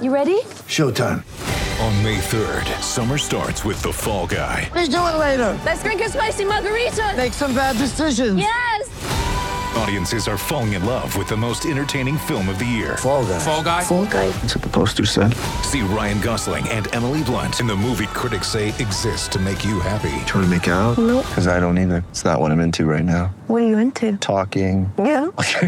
You ready? Showtime. On May 3rd, summer starts with The Fall Guy. Let's do it later. Let's drink a spicy margarita. Make some bad decisions. Yes. Audiences are falling in love with the most entertaining film of the year. Fall Guy. Fall Guy? Fall Guy. That's what the poster said. See Ryan Gosling and Emily Blunt in the movie critics say exists to make you happy. Trying to make it out? Nope. Because I don't either. It's not what I'm into right now. What are you into? Talking. Yeah.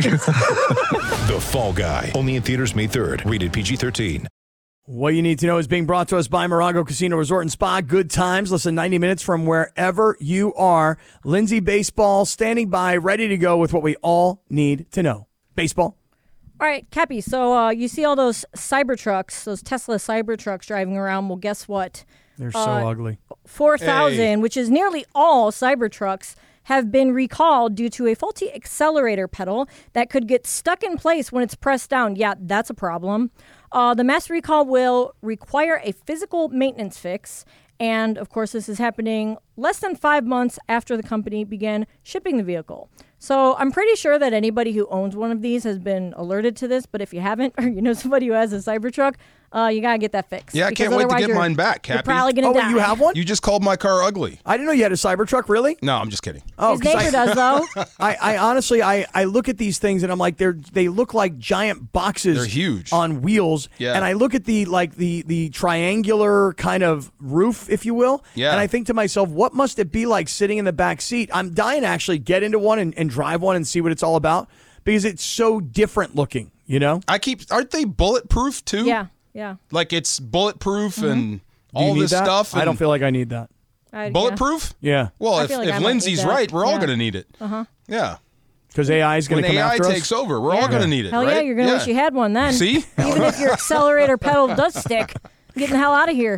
The Fall Guy. Only in theaters May 3rd. Rated PG-13. What you need to know is being brought to us by Morongo Casino Resort and Spa. Good times. Listen, 90 minutes from wherever you are. Lindsay Baseball standing by, ready to go with what we all need to know. Baseball. All right, Cappy, so you see all those Cybertrucks, those Tesla Cybertrucks driving around. Well, guess what? They're so ugly. 4,000, which is nearly all Cybertrucks, have been recalled due to a faulty accelerator pedal that could get stuck in place when it's pressed down. Yeah, that's a problem. The mass recall will require a physical maintenance fix. And, of course, this is happening less than 5 months after the company began shipping the vehicle. So I'm pretty sure that anybody who owns one of these has been alerted to this. But if you haven't, or you know somebody who has a Cybertruck, you got to get that fixed. Yeah, I can't wait to get mine back, You're Cappy. probably going to die. You have one? You just called my car ugly. I didn't know you had a Cybertruck, really? No, I'm just kidding. Oh, His neighbor does, though. I honestly, I look at these things and I'm like, they look like giant boxes. They're huge. On wheels. Yeah. And I look at the triangular kind of roof, if you will. Yeah. And I think to myself, what must it be like sitting in the back seat? I'm dying to actually get into one and drive one and see what it's all about because it's so different looking, you know? Aren't they bulletproof too? Yeah, yeah. Like it's bulletproof and Do you all need this that? stuff. I don't feel like I need that. Bulletproof? Yeah. Well, I if, feel like if I might Lindsay's need that. right, we're all Yeah. going to need it. Yeah. Because AI is going When to come AI after us. takes over, we're all going to need it, Hell right? yeah, you're going to wish you had one then. See? Even if your accelerator pedal does stick, getting the hell out of here.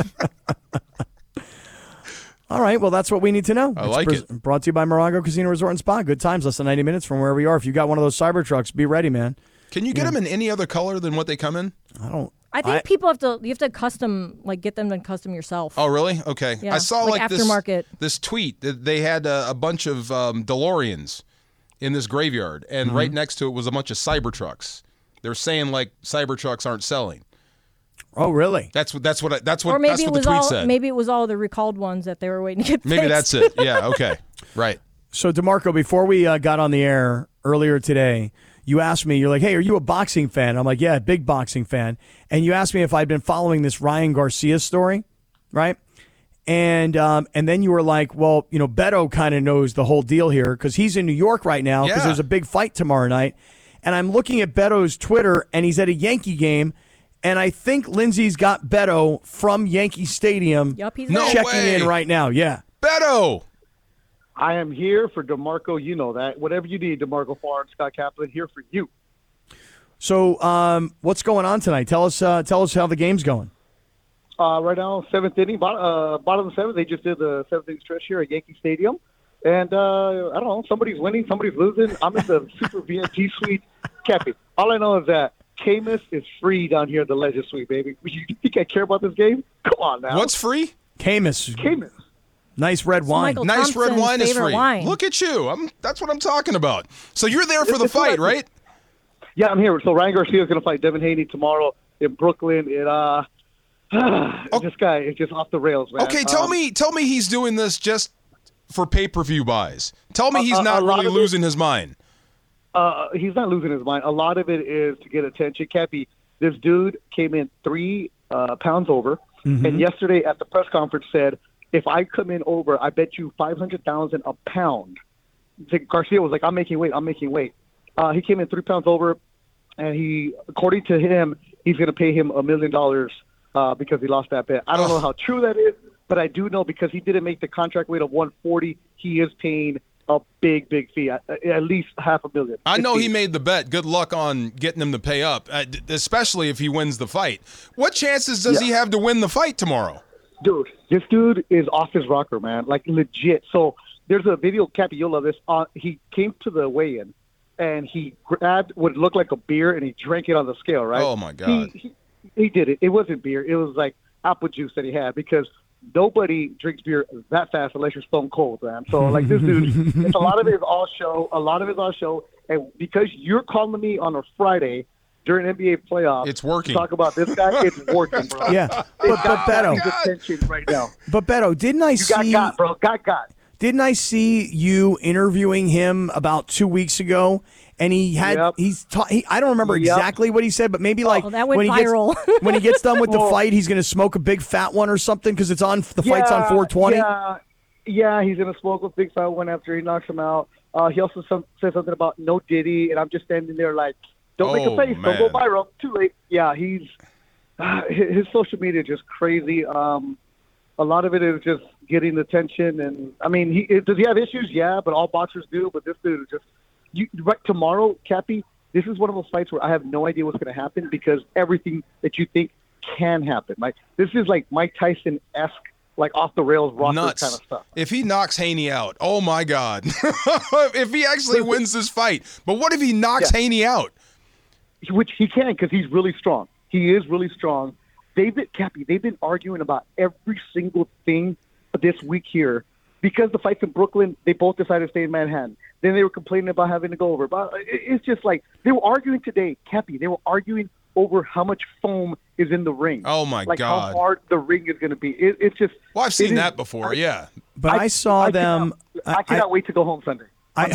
All right, well, that's what we need to know. I like it. Brought to you by Morongo Casino Resort and Spa. Good times, less than 90 minutes from wherever you are. If you got one of those Cybertrucks, be ready, man. Can you get them in any other color than what they come in? I think people have to custom, like get them to custom yourself. Oh, really? Okay. Yeah, I saw like like aftermarket. this tweet that they had a bunch of DeLoreans in this graveyard, and right next to it was a bunch of Cybertrucks. They're saying like Cybertrucks aren't selling. Oh, really? That's what the it tweet said. Maybe it was all the recalled ones that they were waiting to get Maybe fixed. that's it. Yeah. Okay. Right. So, DeMarco, before we got on the air earlier today, you asked me, you're like, hey, are you a boxing fan? I'm like, yeah, big boxing fan. And you asked me if I'd been following this Ryan Garcia story, right? And then you were like, well, you know, Beto kind of knows the whole deal here because he's in New York right now because Yeah. there's a big fight tomorrow night. And I'm looking at Beto's Twitter, and he's at a Yankee game. And I think Lindsay's got Beto from Yankee Stadium Yup, he's No there. checking way. in right now. Yeah. Beto. I am here for DeMarco. You know that. Whatever you need, DeMarco Farr and Scott Kaplan, here for you. So what's going on tonight? Tell us how the game's going. Right now, seventh inning, bottom of the seventh. They just did the seventh inning stretch here at Yankee Stadium. And I don't know, somebody's winning, somebody's losing. I'm in the super VIP suite. Cappy, all I know is that Camus is free down here at the Legend Suite, baby. You think I care about this game? Come on now. What's free? Camus. Camus? Nice red wine. Michael Nice red Thompson's wine is favorite free. wine. Look at you. That's what I'm talking about. So you're there for the It's what I fight, do. right? Yeah, I'm here. So Ryan Garcia is going to fight Devin Haney tomorrow in Brooklyn. This guy is just off the rails, man. Okay, tell me he's doing this just for pay-per-view buys. Tell me he's not a lot really of it- losing his mind. He's not losing his mind. A lot of it is to get attention. Cappy, this dude came in 3 pounds over, and yesterday at the press conference said, if I come in over, I bet you $500,000 a pound. Garcia was like, I'm making weight. He came in 3 pounds over, and according to him, he's going to pay him $1 million because he lost that bet. I don't know how true that is, but I do know because he didn't make the contract weight of 140, he is paying a big fee, at least $500,000. I know he made the bet. Good luck on getting him to pay up, especially if he wins the fight. What chances does he have to win the fight tomorrow? Dude, this dude is off his rocker, man. Like, legit. So there's a video, Cappy, you'll love this. He came to the weigh-in, and he grabbed what looked like a beer, and he drank it on the scale, right? Oh, my God. He did it. It wasn't beer. It was like apple juice that he had because nobody drinks beer that fast unless you're stone cold, man. So, like, this dude, a lot of it is all show. And because you're calling me on a Friday during NBA playoffs. It's working. Talk about this guy. It's working, bro. Yeah, but Beto, attention right now. but Beto, didn't I see? Got, bro. Got. Didn't I see you interviewing him about 2 weeks ago? And he had I don't remember exactly what he said, but maybe like that went when viral. When he gets done with the fight, he's going to smoke a big fat one or something because it's on the fight's on 420. Yeah, he's going to smoke a big fat one after he knocks him out. He also said something about no Diddy, and I'm just standing there like, don't make a face, don't go viral. Too late. Yeah, he's his social media is just crazy. A lot of it is just getting attention, and I mean, does he have issues? Yeah, but all boxers do. But this dude is just. Right tomorrow, Cappy, this is one of those fights where I have no idea what's going to happen because everything that you think can happen. Like this is like Mike Tyson-esque, like off the rails rocker kind of stuff. If he knocks Haney out, oh my God! If he actually wins this fight, but what if he knocks Haney out? Which he can because he's really strong. He is really strong. They've been arguing about every single thing this week here. Because the fight's in Brooklyn, they both decided to stay in Manhattan. Then they were complaining about having to go over. But it's just like they were arguing today, Cappy. They were arguing over how much foam is in the ring. Oh, my God. God. How hard the ring is going to be. It's just. Well, I've seen that before, yeah. But I saw them. I cannot wait to go home Sunday.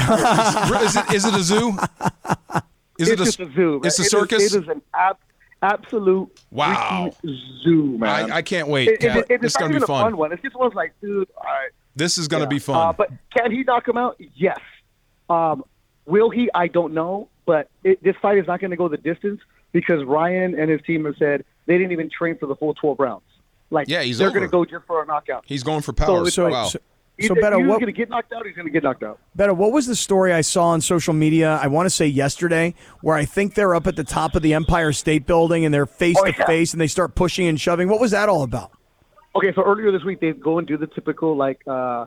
Is it a zoo? It's just a zoo. Man. It's a circus? It is an absolute zoo, man. I can't wait, Kat. It's going to be fun. Fun one. It's just one like, dude, all right. This is going to be fun. But can he knock him out? Yes. Will he? I don't know. But this fight is not going to go the distance because Ryan and his team have said they didn't even train for the full 12 rounds. Like, they're going to go just for a knockout. He's going for power. So Beto, he's going to get knocked out. He's going to get knocked out. Beto, what was the story I saw on social media? I want to say yesterday, where I think they're up at the top of the Empire State Building and they're face to face and they start pushing and shoving. What was that all about? Okay, so earlier this week they go and do the typical photo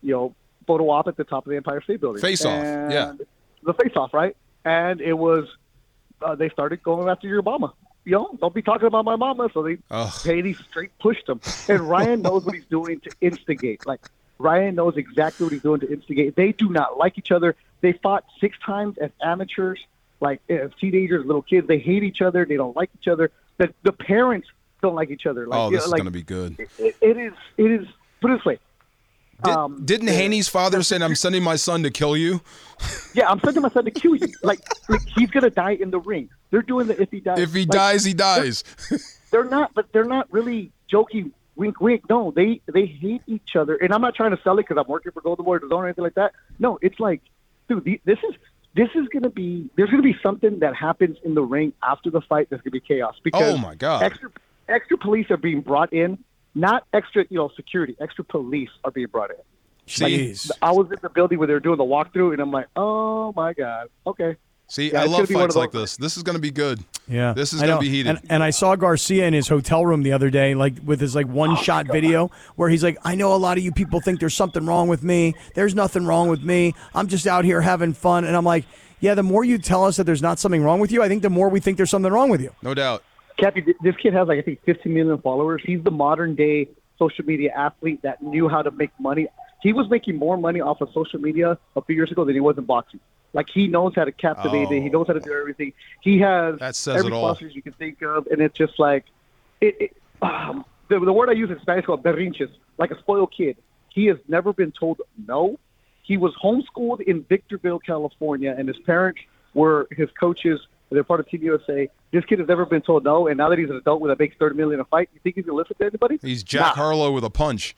op at the top of the Empire State Building. Face off, yeah. The face off, right? And it was they started going after your mama. Don't be talking about my mama. So Haney straight pushed him. And Ryan knows what he's doing to instigate. Like Ryan knows exactly what he's doing to instigate. They do not like each other. They fought 6 times as amateurs, like as teenagers, little kids. They hate each other. They don't like each other. The parents don't like each other. Like, this is going to be good. It is. Put it this way. Didn't Haney's father say, "I'm sending my son to kill you"? Yeah, I'm sending my son to kill you. Like he's going to die in the ring. They're doing the if he dies. If he dies, he dies. They're not, but they're not really joking. Wink, wink. No, they hate each other. And I'm not trying to sell it because I'm working for Golden Boy or anything like that. No, it's like, dude, this is going to be. There's going to be something that happens in the ring after the fight. That's going to be chaos because oh my God, extra police are being brought in. Not extra, security. Extra police are being brought in. Jeez. I was in the building where they were doing the walkthrough, and I'm like, oh my God, okay. See, I love fights like this. This is going to be good. Yeah, this is going to be heated. And I saw Garcia in his hotel room the other day, like with his one-shot video, where he's like, "I know a lot of you people think there's something wrong with me. There's nothing wrong with me. I'm just out here having fun." And I'm like, "Yeah, the more you tell us that there's not something wrong with you, I think the more we think there's something wrong with you." No doubt. Cappy, this kid has I think 15 million followers. He's the modern day social media athlete that knew how to make money. He was making more money off of social media a few years ago than he was in boxing. Like he knows how to captivate it. He knows how to do everything. He has every sponsors you can think of, and it's just like the word I use in Spanish is called berrinches, like a spoiled kid. He has never been told no. He was homeschooled in Victorville, California, and his parents were his coaches. They're part of Team USA. This kid has never been told no, and now that he's an adult with a makes $30 million a fight, you think he's gonna listen to anybody? He's Jack Harlow with a punch.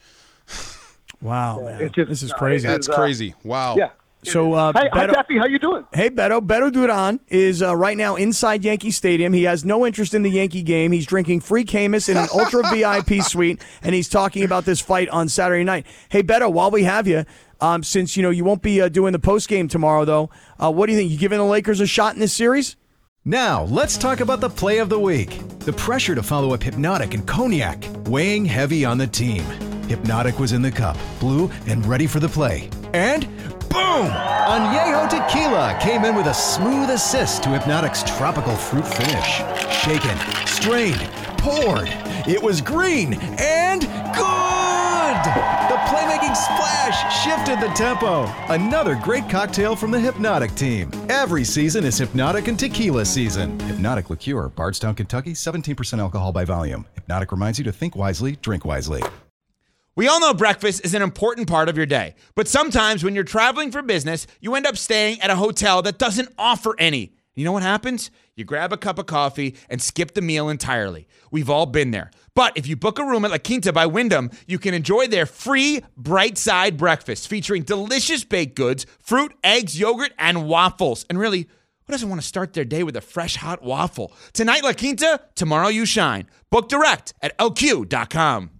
Wow, man. This is crazy. That's crazy. Wow. Yeah. So, hi, Cappy. How you doing? Hey, Beto Duran is right now inside Yankee Stadium. He has no interest in the Yankee game. He's drinking free Camus in an ultra VIP suite, and he's talking about this fight on Saturday night. Hey, Beto, while we have you, since you won't be doing the post game tomorrow, though, what do you think? You giving the Lakers a shot in this series? Now, let's talk about the play of the week. The pressure to follow up Hypnotic and Cognac, weighing heavy on the team. Hypnotic was in the cup, blue, and ready for the play. And boom! Añejo Tequila came in with a smooth assist to Hypnotic's tropical fruit finish. Shaken, strained, poured. It was green and good! The playmaking splash shifted the tempo. Another great cocktail from the Hypnotic team. Every season is Hypnotic and Tequila season. Hypnotic Liqueur, Bardstown, Kentucky, 17% alcohol by volume. Hypnotic reminds you to think wisely, drink wisely. We all know breakfast is an important part of your day, but sometimes when you're traveling for business, you end up staying at a hotel that doesn't offer any. You know what happens? You grab a cup of coffee and skip the meal entirely. We've all been there. But if you book a room at La Quinta by Wyndham, you can enjoy their free Bright Side breakfast featuring delicious baked goods, fruit, eggs, yogurt, and waffles. And really, who doesn't want to start their day with a fresh hot waffle? Tonight, La Quinta, tomorrow you shine. Book direct at lq.com.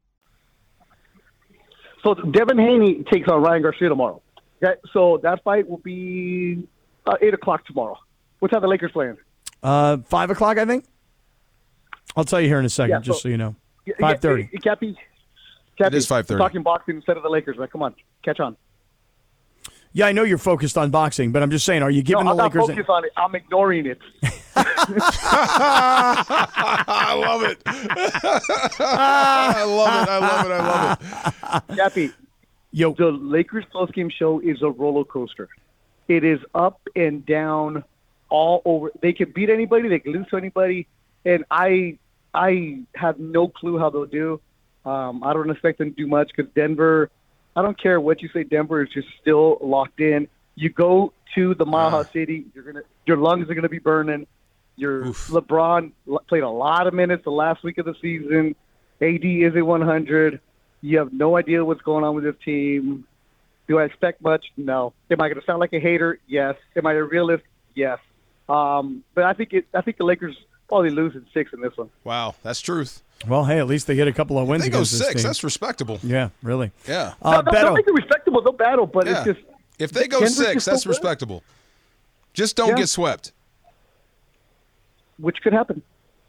So Devin Haney takes on Ryan Garcia tomorrow. So that fight will be 8 o'clock tomorrow. What time the Lakers playing? 5 o'clock, I think. I'll tell you here in a second, just so you know. 5:30. Cappy, It is 5:30. Talking boxing instead of the Lakers, man. Come on, catch on. Yeah, I know you're focused on boxing, but I'm just saying, are you giving I'm the Lakers? not focused on it. I'm ignoring it. I love it. I love it. Cappy, the Lakers postgame show is a roller coaster. It is up and down all over. They can beat anybody. They can lose to anybody. And I have no clue how they'll do. I don't expect them to do much because Denver, I don't care what you say, Denver is just still locked in. You go to the Mile High City, your lungs are going to be burning. LeBron played a lot of minutes the last week of the season. AD is a 100. You have no idea what's going on with this team. Do I expect much? No. Am I going to sound like a hater? Yes. Am I a realist? Yes. But I think the Lakers probably lose in 6 in this one. Wow, that's truth. Well, hey, at least they get a couple of wins They go against this 6. team. That's respectable. Yeah, really. Yeah. They'll make it respectable. They'll battle, but it's just if they go Denver's 6, just that's so good. respectable. Just don't get swept. Which could happen.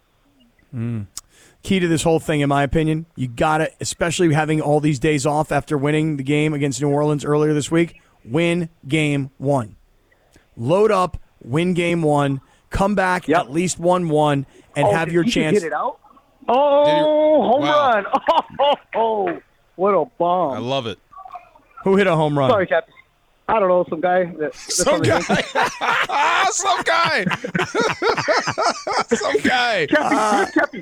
Key to this whole thing, in my opinion, you got to, especially having all these days off after winning the game against New Orleans earlier this week, win game 1. Load up, win game 1, come back at least 1-1, and have your chance. Get it out? Oh, home Wow. run. Oh, what a bomb. I love it. Who hit a home run? Sorry, Captain. I don't know, some guy. Some guy. Some guy. Some guy. Cappy,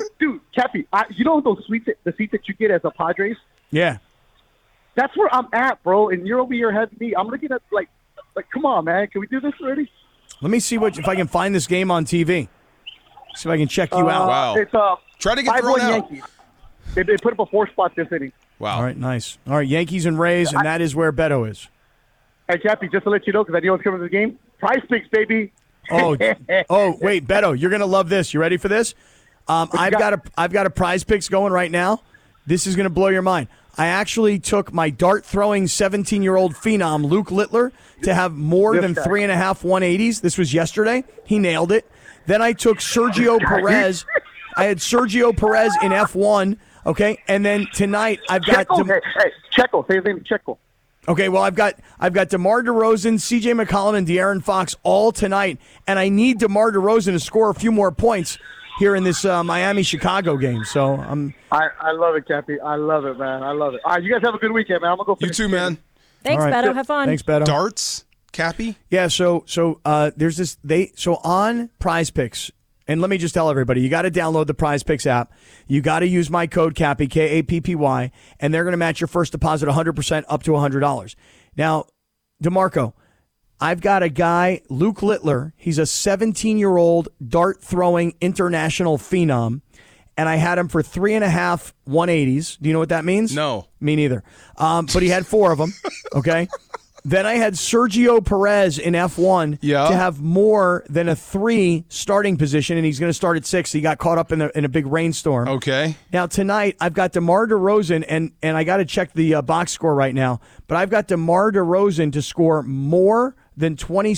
you know the seats that you get as a Padres? Yeah. That's where I'm at, bro. And you're over here having me. I'm looking at like, come on, man. Can we do this already? Let me see if I can find this game on TV. See if I can check you out. Wow. It's Try to get 5-1 thrown out. Yankees. They put up a 4 spot this inning. Wow. All right, nice. All right, Yankees and Rays, and that is where Beto is. Hey, Cappy, just to let you know, because I know what's coming to the game, Prize Picks, baby. Oh, wait, Beto, you're gonna love this. You ready for this? I've got a Prize Picks going right now. This is gonna blow your mind. I actually took my dart throwing 17-year-old phenom Luke Littler to have more than 3.5 180s. This was yesterday. He nailed it. Then I took Sergio Perez. I had Sergio Perez in F1. Okay, and then tonight I've got Checo. Say his name, Checo. Okay, well, I've got DeMar DeRozan, C.J. McCollum, and De'Aaron Fox all tonight, and I need DeMar DeRozan to score a few more points here in this Miami-Chicago game. So I love it, Cappy. I love it, man. I love it. All right, you guys have a good weekend, man. I'm gonna go. You too, man. Thanks, All right. Beto. Have fun. Thanks, Beto. Darts, Cappy. Yeah. So there's this. So on Prize Picks. And let me just tell everybody, you got to download the Prize Picks app. You got to use my code Cappy, Kappy, and they're going to match your first deposit 100% up to $100. Now, DeMarco, I've got a guy, Luke Littler. He's a 17-year-old dart-throwing international phenom, and I had him for 3.5 180s. Do you know what that means? No. Me neither. But he had 4 of them, okay? Then I had Sergio Perez in F1 to have more than a 3 starting position, and he's going to start at 6. He got caught up in a big rainstorm. Okay. Now, tonight, I've got DeMar DeRozan, and I got to check the box score right now, but I've got DeMar DeRozan to score more than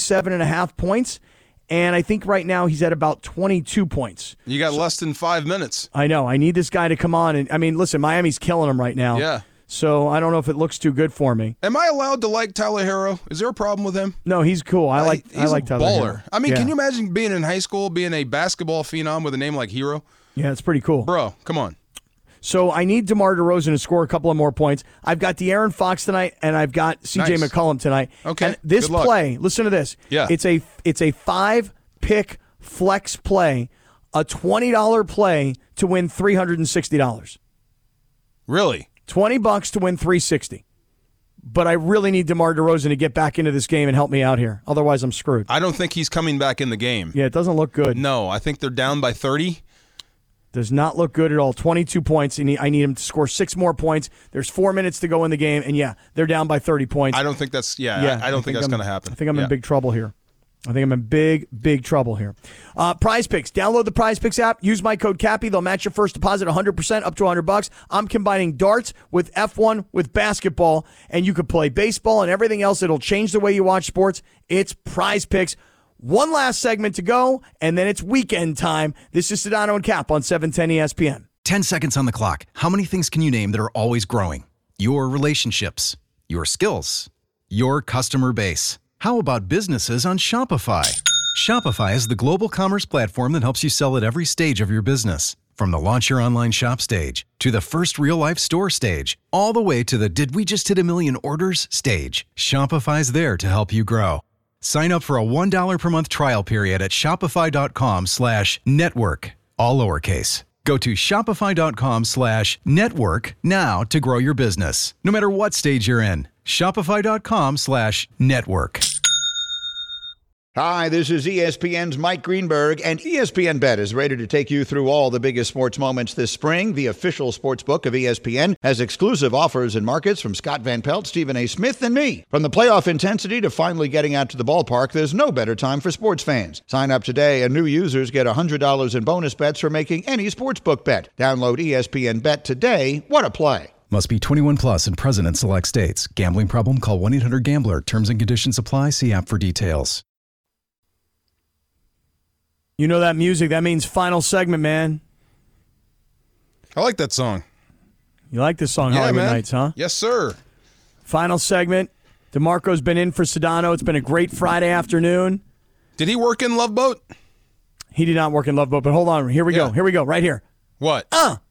27.5 points, and I think right now he's at about 22 points. You got less than 5 minutes. I know. I need this guy to come on. And I mean, listen, Miami's killing him right now. Yeah. So I don't know if it looks too good for me. Am I allowed to like Tyler Hero? Is there a problem with him? No, he's cool. I like He's a Tyler baller. Hero. I mean, can you imagine being in high school, being a basketball phenom with a name like Hero? Yeah, it's pretty cool. Bro, come on. So I need DeMar DeRozan to score a couple of more points. I've got De'Aaron Fox tonight, and I've got C.J. Nice. McCollum tonight. Okay, And this good luck. play, listen to this. Yeah. It's a 5-pick flex play, a $20 play to win $360. Really? $20 to win $360. But I really need DeMar DeRozan to get back into this game and help me out here. Otherwise, I'm screwed. I don't think he's coming back in the game. Yeah, it doesn't look good. No, I think they're down by 30. Does not look good at all. 22 points. I need him to score 6 more points. There's 4 minutes to go in the game, and yeah, they're down by 30 points. I don't think that's I don't think that's going to happen. I think I'm in big trouble here. I think I'm in big trouble here. Prize Picks. Download the Prize Picks app. Use my code CAPPY. They'll match your first deposit 100% up to $100. I'm combining darts with F1 with basketball, and you could play baseball and everything else. It'll change the way you watch sports. It's Prize Picks. One last segment to go, and then it's weekend time. This is Sedano and Cap on 710 ESPN. 10 seconds on the clock. How many things can you name that are always growing? Your relationships, your skills, your customer base. How about businesses on Shopify? Shopify is the global commerce platform that helps you sell at every stage of your business. From the launch your online shop stage, to the first real-life store stage, all the way to the did we just hit 1 million orders stage. Shopify's there to help you grow. Sign up for a $1 per month trial period at shopify.com/network, all lowercase. Go to shopify.com/network now to grow your business, no matter what stage you're in. Shopify.com/network. Hi, this is ESPN's Mike Greenberg, and ESPN Bet is ready to take you through all the biggest sports moments this spring. The official sports book of ESPN has exclusive offers and markets from Scott Van Pelt, Stephen A. Smith, and me. From the playoff intensity to finally getting out to the ballpark, there's no better time for sports fans. Sign up today, and new users get $100 in bonus bets for making any sportsbook bet. Download ESPN Bet today. What a play. Must be 21 plus and present in select states. Gambling problem? Call 1-800-GAMBLER. Terms and conditions apply. See app for details. You know that music. That means final segment, man. I like that song. You like this song, Hollywood Nights, huh? Yes, sir. Final segment. DeMarco's been in for Sedano. It's been a great Friday afternoon. Did he work in Love Boat? He did not work in Love Boat, but hold on. Here we go. Here we go. Right here. What?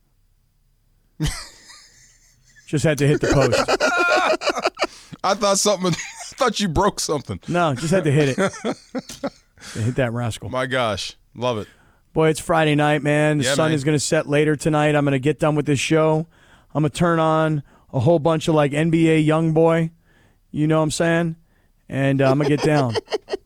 Just had to hit the post. I thought you broke something. No, just had to hit it. Hit that rascal. My gosh. Love it. Boy, it's Friday night, man. The sun is going to set later tonight. I'm going to get done with this show. I'm going to turn on a whole bunch of like NBA YoungBoy. You know what I'm saying? And I'm going to get down.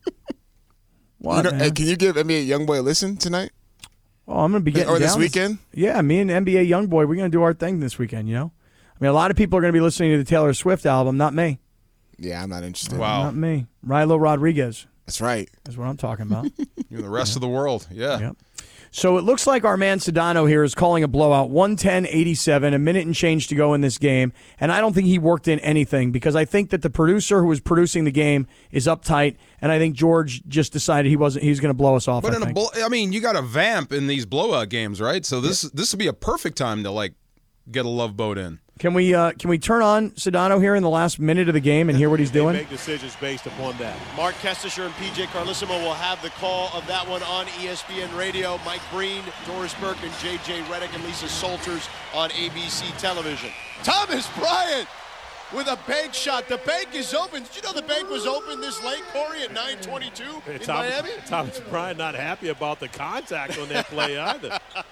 What, hey, can you give NBA YoungBoy a listen tonight? Oh, I'm going to be getting down. Or this weekend? Yeah, me and NBA YoungBoy, we're going to do our thing this weekend, you know? I mean, a lot of people are going to be listening to the Taylor Swift album, not me. Yeah, I'm not interested. Wow. Not me. Rilo Rodriguez. That's right. That's what I'm talking about. You're the rest of the world. Yeah. Yep. So it looks like our man Sedano here is calling a blowout, 110-87, a minute and change to go in this game. And I don't think he worked in anything because I think that the producer who was producing the game is uptight, and I think George just decided he was going to blow us off. But you got to vamp in these blowout games, right? So this would be a perfect time to like get a Love Boat in. Can we turn on Sedano here in the last minute of the game and hear what he's doing? They make decisions based upon that. Mark Kestisher and PJ Carlissimo will have the call of that one on ESPN Radio. Mike Breen, Doris Burke, and JJ Redick and Lisa Salters on ABC television. Thomas Bryant with a bank shot. The bank is open. Did you know the bank was open this late, Corey, at 9:22 in Miami? Thomas Bryant not happy about the contact on that play either.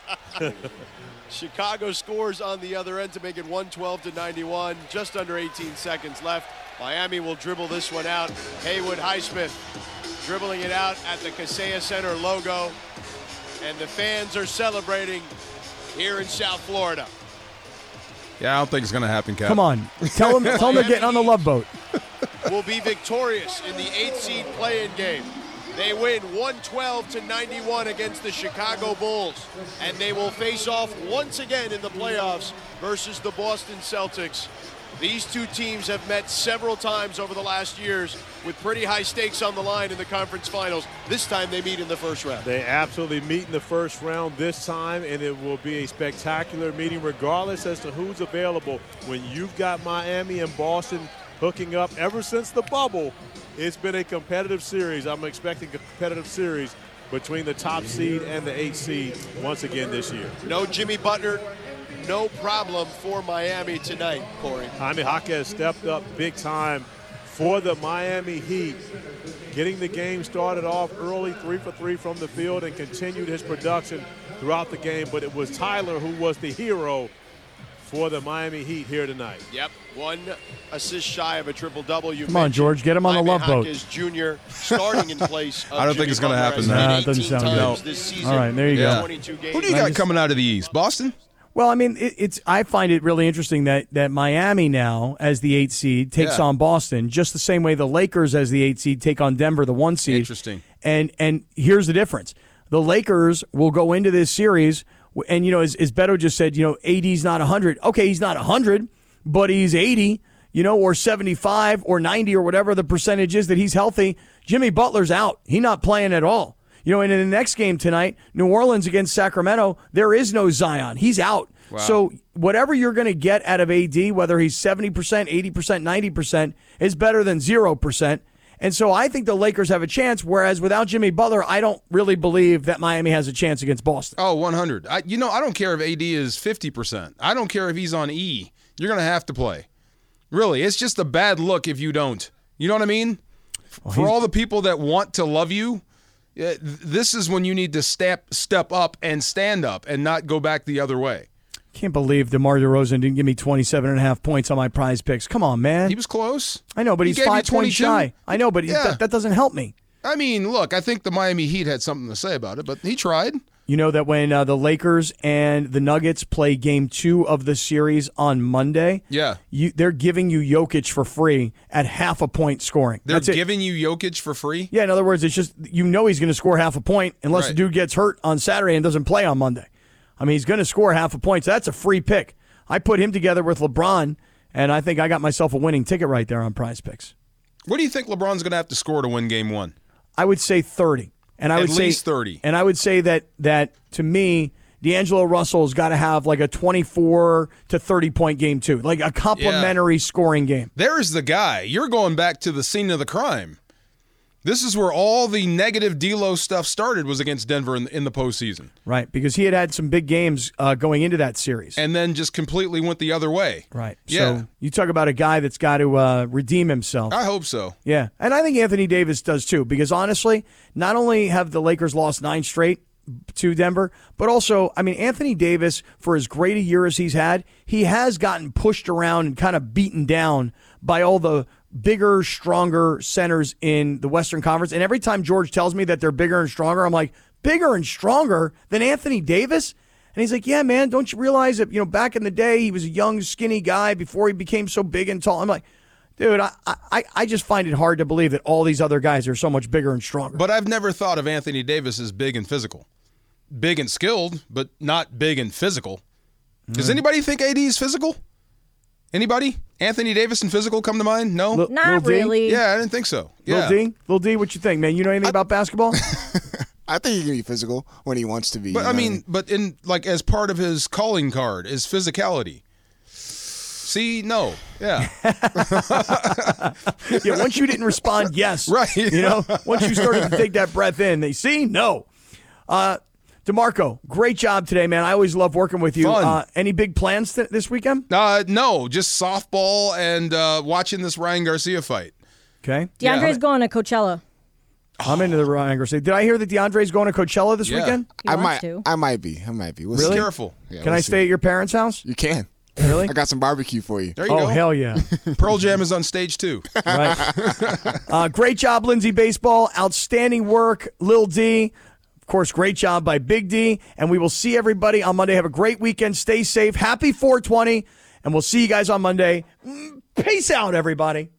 Chicago scores on the other end to make it 112-91. Just under 18 seconds left. Miami will dribble this one out. Haywood Highsmith dribbling it out at the Kaseya Center logo. And the fans are celebrating here in South Florida. Yeah, I don't think it's going to happen, Cap. Come on. Tell them they're getting on the Love Boat. Will be victorious in the 8th seed play-in game. They win 112-91 against the Chicago Bulls, and they will face off once again in the playoffs versus the Boston Celtics. These two teams have met several times over the last years with pretty high stakes on the line in the conference finals. This time they meet in the first round. They absolutely meet in the first round this time, and it will be a spectacular meeting regardless as to who's available. When you've got Miami and Boston hooking up ever since the bubble, it's been a competitive series. I'm expecting a competitive series between the top seed and the 8th seed once again this year. No Jimmy Butler, no problem for Miami tonight, Corey. Jaime Jaquez has stepped up big time for the Miami Heat. getting the game started off early, 3 for 3 from the field, and continued his production throughout the game. But it was Tyler who was the hero for the Miami Heat here tonight. Yep, 1 assist shy of a triple-double. Come on, George, get him on the love boat. Jaime Jaquez Jr. starting in place of I don't think Jimmy it's going to Butler happen. has No, played it doesn't 18 sound good. times this season. All right, there you go. 22 games. Who do you got coming out of the East? Boston? Well, I mean, I find it really interesting that Miami now, as the 8 seed, takes on Boston, just the same way the Lakers, as the 8 seed, take on Denver, the 1 seed. Interesting. And here's the difference. The Lakers will go into this series, and, as Beto just said, AD's not 100. Okay, he's not 100, but he's 80, or 75 or 90 or whatever the percentage is that he's healthy. Jimmy Butler's out. He's not playing at all. And in the next game tonight, New Orleans against Sacramento, there is no Zion. He's out. Wow. So whatever you're going to get out of AD, whether he's 70%, 80%, 90%, is better than 0%. And so I think the Lakers have a chance, whereas without Jimmy Butler, I don't really believe that Miami has a chance against Boston. Oh, 100. I don't care if AD is 50%. I don't care if he's on E. You're going to have to play. Really, it's just a bad look if you don't. You know what I mean? For all the people that want to love you, this is when you need to step up and stand up and not go back the other way. Can't believe DeMar DeRozan didn't give me 27.5 points on my prize picks. Come on, man. He was close. I know, but he's 5 points shy. I know, but that doesn't help me. I mean, look, I think the Miami Heat had something to say about it, but he tried. You know that when the Lakers and the Nuggets play Game 2 of the series on Monday, they're giving you Jokic for free at half a point scoring. They're giving you Jokic for free? Yeah, in other words, it's just he's going to score half a point unless the dude gets hurt on Saturday and doesn't play on Monday. I mean, he's going to score half a point, so that's a free pick. I put him together with LeBron, and I think I got myself a winning ticket right there on Prize Picks. What do you think LeBron's going to have to score to win Game 1? I would say 30. And I would At least 30. And I would say that to me, D'Angelo Russell's got to have like a 24 to 30 point game too, like a complimentary scoring game. There's the guy. You're going back to the scene of the crime. This is where all the negative D'Lo stuff started, was against Denver in the postseason. Right, because he had some big games going into that series. And then just completely went the other way. Right. Yeah. So you talk about a guy that's got to redeem himself. I hope so. Yeah, and I think Anthony Davis does too, because honestly, not only have the Lakers lost 9 straight to Denver, but also, I mean, Anthony Davis, for as great a year as he's had, he has gotten pushed around and kind of beaten down by all the bigger, stronger centers in the Western Conference. And every time George tells me that they're bigger and stronger, I'm like, bigger and stronger than Anthony Davis? And he's like, yeah, man, don't you realize that, back in the day, he was a young, skinny guy before he became so big and tall? I'm like, dude, I just find it hard to believe that all these other guys are so much bigger and stronger. But I've never thought of Anthony Davis as big and physical. Big and skilled, but not big and physical. Does anybody think AD is physical? Anybody? Anthony Davis and physical come to mind? No? Not really. Yeah, I didn't think so. Yeah. Lil D, what you think, man? You know anything about basketball? I think he can be physical when he wants to be. But I mean, but in as part of his calling card is physicality. See, no. Yeah. Yeah, once you didn't respond, yes. Right. Once you started to take that breath in, they see, no. DeMarco, great job today, man. I always love working with you. Any big plans this weekend? No, just softball and watching this Ryan Garcia fight. Okay. DeAndre's going to Coachella. I'm into the Ryan Garcia. Did I hear that DeAndre's going to Coachella this weekend? He wants to. I might be. We'll really? see. Careful. Yeah, Can I stay at your parents' house? You can. Really? I got some barbecue for you. There you go. Oh, hell yeah. Pearl Jam is on stage 2. Right. Great job, Lindsay Baseball. Outstanding work, Lil D. Of course, great job by Big D. And we will see everybody on Monday. Have a great weekend. Stay safe. Happy 420. And we'll see you guys on Monday. Peace out, everybody.